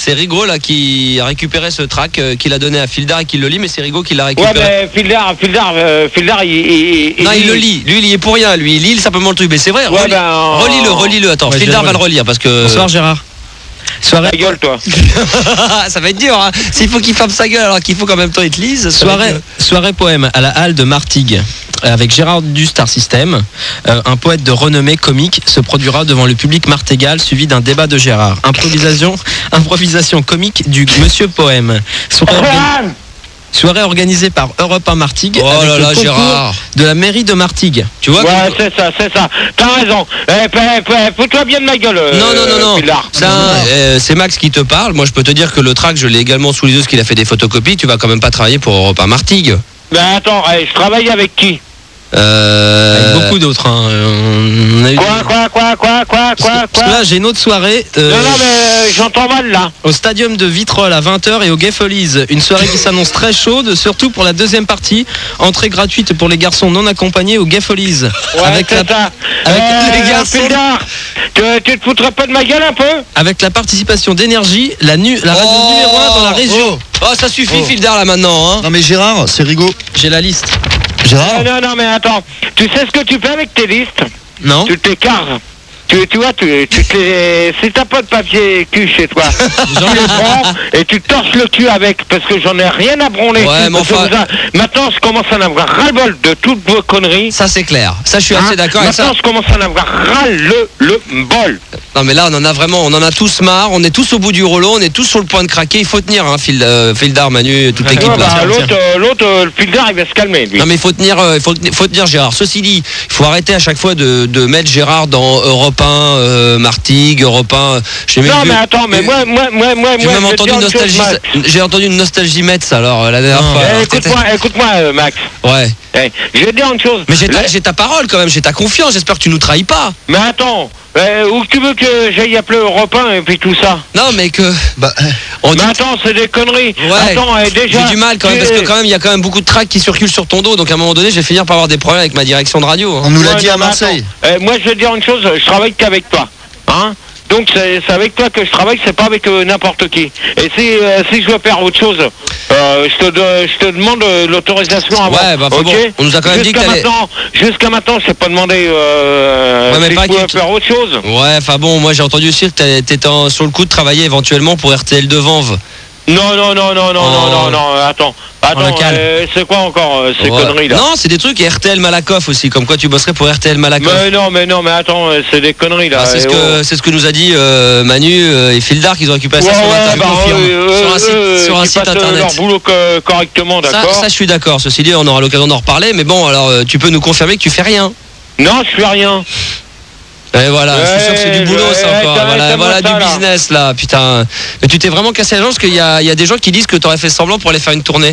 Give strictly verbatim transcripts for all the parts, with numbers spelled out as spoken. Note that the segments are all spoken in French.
c'est Rigaud là qui a récupéré ce track, euh, qu'il a donné à Fildar et qui le lit, mais c'est Rigaud qui l'a récupéré. Ouais, mais Fildar, Fildar, euh, Fildar, il, il, il. Non, il, il le lit. Lui, il y est pour rien. Lui, il lit simplement le truc. Mais c'est vrai. Ouais, relis, ben, euh... relis-le, relis-le. Attends, ouais, Fildar va le relire parce que. Bonsoir Gérard. Soirée. Ta gueule, toi. Ça va être dur. Hein. S'il faut qu'il ferme sa gueule alors qu'il faut qu'en même temps il te lise. Soirée, soirée poème à la halle de Martigues avec Gérard du Star System. Euh, un poète de renommée comique se produira devant le public martégal suivi d'un débat de Gérard. Improvisation, improvisation comique du Monsieur Poème. Soirée, organi- soirée organisée par Europe un Martigues oh avec là le là, concours Gérard. de la mairie de Martigues. Tu vois. Ouais, comme... c'est ça, c'est ça. T'as raison. Eh, eh, eh, fous-toi bien de ma gueule. Euh, non, non, non, non. Fildar. Ça, euh, c'est Max qui te parle. Moi, je peux te dire que le track, je l'ai également sous les yeux, parce qu'il a fait des photocopies. Tu vas quand même pas travailler pour Europe un Martigues. Mais attends, eh, je travaille avec qui? Euh... Avec beaucoup d'autres. Hein. On a eu... Quoi, quoi, quoi, quoi, quoi, Parce que, quoi, parce quoi que là, j'ai une autre soirée. euh, Non, non, mais euh, j'entends mal là. Au stadium de Vitrolles à vingt heures et au Gay Folies. Une soirée qui s'annonce très chaude, surtout pour la deuxième partie. Entrée gratuite pour les garçons non accompagnés au Gay Folies. Ouais, avec c'est la, ça. avec Euh, les garçons. Fildar, tu, tu te foutrais pas de ma gueule un peu? Avec la participation d'Énergie, la, nu, la radio Oh numéro un dans la région. Oh, oh ça suffit, Oh. Fildar là maintenant. Hein. Non mais Gérard, c'est Rigaud. J'ai la liste. Gérard Non, non, non, mais attends. Tu sais ce que tu fais avec tes listes? Non. Tu t'écartes. Tu, tu vois, tu, tu t'es, si t'as pas de papier cul chez toi, tu les prends et tu torches le cul avec, parce que j'en ai rien à branler. Ouais, mais Parce que enfin- vous a- Maintenant, je commence à en avoir ras-le-bol de toutes vos conneries. Ça c'est clair. Ça je suis Hein assez d'accord avec ça. Maintenant, je commence à en avoir ras-le-le-bol. Non mais là on en a vraiment, on en a tous marre. On est tous au bout du rouleau, on est tous sur le point de craquer. Il faut tenir, hein, Fild- euh, Fildar, Manu, toute l'équipe Ouais, là. bah, l'autre, euh, l'autre, euh, le Fildar, il va se calmer, lui. Non mais il faut tenir, euh, il faut, faut tenir Gérard. Ceci dit, il faut arrêter à chaque fois de, de mettre Gérard dans Europe un, euh, Martigues, Europe un. J'ai même Non, vu- mais attends, mais moi, moi, moi, moi, j'ai moi, même je te entendu dis une une chose, nostalgie. Max. J'ai entendu une nostalgie Metz alors euh, la dernière Non. fois. Eh, Alors, écoute-moi, écoute-moi, euh, Max. t'étais- Ouais. Eh, je vais te dire une chose. Mais j'ai ta, Là- j'ai ta parole quand même, j'ai ta confiance. J'espère que tu nous trahis pas. Mais attends, euh, où tu veux que j'aille appeler Europe un et puis tout ça? Non mais que. Bah, On dit. Mais attends, c'est des conneries. Ouais. Attends, eh, déjà. J'ai du mal quand même tu- parce que quand même il y a quand même beaucoup de tracks qui circulent sur ton dos, donc à un moment donné je vais finir par avoir des problèmes avec ma direction de radio. hein. on nous l'a Ouais, dit non, à mais Marseille. attends. Eh, moi, je vais te dire une chose, je travaille qu'avec toi. Hein? Donc c'est c'est avec toi que je travaille, c'est pas avec euh, n'importe qui. Et si, euh, si je veux faire autre chose, euh, je, te, de- je te demande euh, l'autorisation avant. Ouais, bah, faut ok. bon. On nous a quand même dit que Jusqu'à t'allais- maintenant, jusqu'à maintenant, je t'ai pas demandé euh, Ouais, mais si pas je pouvais qu'il te- faire autre chose. Ouais, enfin bon, moi j'ai entendu aussi que t'es- t'étais en- sur le coup de travailler éventuellement pour R T L de Vanves. Non, non, non, non, non, Oh. non, non, non, attends. Attends, le calme. euh, c'est quoi encore euh, ces Ouais. conneries là? Non, c'est des trucs et R T L Malakoff aussi, comme quoi tu bosserais pour R T L Malakoff. Mais non, mais non, mais attends, euh, c'est des conneries là. Ah, c'est ce Eh, que c'est ce que nous a dit euh, Manu euh, et Fildar qu'ils ont récupéré oh. ça Ouais, sur ouais, internet. bah, Confirme. euh, sur un site, euh, sur un qui site passent, euh, internet. leur boulot co- correctement, Ça, d'accord. ça, je suis d'accord. Ceci dit, on aura l'occasion d'en reparler. Mais bon, alors euh, tu peux nous confirmer que tu fais rien. Non, je fais rien. Et voilà, je suis sûr que c'est du Ouais, boulot ça ouais, encore. ouais, Voilà, c'est voilà moi, ça, du là. business là, putain. Mais tu t'es vraiment cassé la jambe parce qu'il y a, il y a des gens qui disent que t'aurais fait semblant pour aller faire une tournée.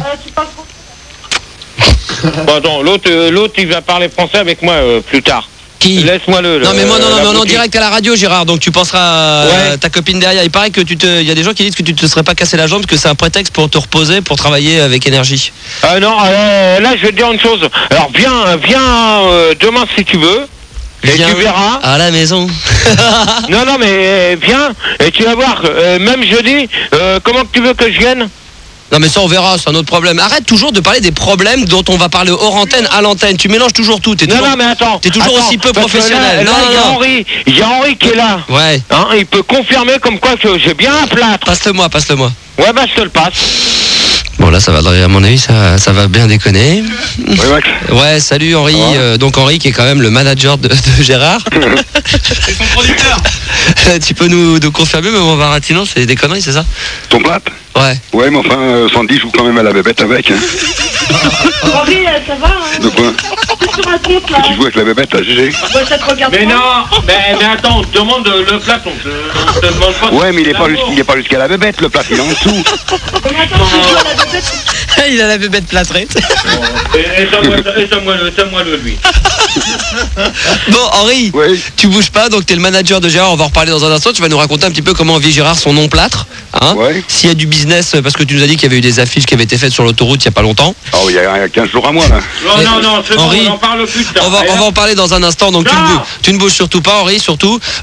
Bon, attends, l'autre, euh, l'autre, il va parler français avec moi euh, plus tard. Qui Laisse-moi le. Non mais moi non, non, la mais on est en boutique. direct à la radio Gérard, donc tu penseras à Ouais. ta copine derrière. Il paraît que tu te, il y a des gens qui disent que tu te serais pas cassé la jambe, parce que c'est un prétexte pour te reposer, pour travailler avec énergie. Ah non, euh, là, je vais te dire une chose. Alors, viens, viens euh, demain si tu veux. Et Viens tu verras. à la maison. Non, non, mais euh, viens et tu vas voir. euh, même jeudi, euh, comment que tu veux que je vienne? Non mais ça on verra, c'est un autre problème. Arrête toujours de parler des problèmes dont on va parler hors antenne, à l'antenne. Tu mélanges toujours tout. T'es Non, toujours... non, mais attends. t'es toujours attends, aussi peu parce que professionnel. Là, là, Non, il y a non, non. Henri, il y a Henri qui est là. Ouais, Hein, il peut confirmer comme quoi que j'ai bien un plâtre. passe-le-moi, passe-le-moi. Ouais, bah, je te le passe. Bon là ça va, à mon avis ça, ça va bien déconner. Oui, Max. Ouais, salut Henri. Ça va Euh, donc Henri qui est quand même le manager de, de Gérard. C'est son producteur. Tu peux nous, nous confirmer, mais mon Varatino, c'est des conneries, c'est ça? Ton plat? Ouais. Ouais, mais enfin, euh, Sandy joue quand même à la bébête avec. Hein. Henri, ça va hein? De quoi? Qu'est-ce que tu racontes là? Tu joues avec la bébête, là, G G? Ouais, ça te regarde Mais pas. non, mais, mais attends, on te demande le plat, on te, on te demande pas. Ouais, mais il est pas, jusqu'- il est pas jusqu'à la bébête, le plat, il est en dessous. Mais attends, tu joues à la bébête. Il a la bébête plâtrée. Éteins-moi le, éteins-moi le, lui. Bon Henri, Oui. tu bouges pas, donc t'es le manager de Gérard, on va en reparler dans un instant. Tu vas nous raconter un petit peu comment vit Gérard son nom plâtre, hein. Ouais. S'il y a du business, parce que tu nous as dit qu'il y avait eu des affiches qui avaient été faites sur l'autoroute il y a pas longtemps. Oh, il y a quinze jours à moi, là. Non, Mais- non, non, c'est bon, Henri, on en parle plus tard. On va, on va en parler dans un instant, donc tu ne, Non. bouges, tu ne bouges surtout pas Henri, surtout.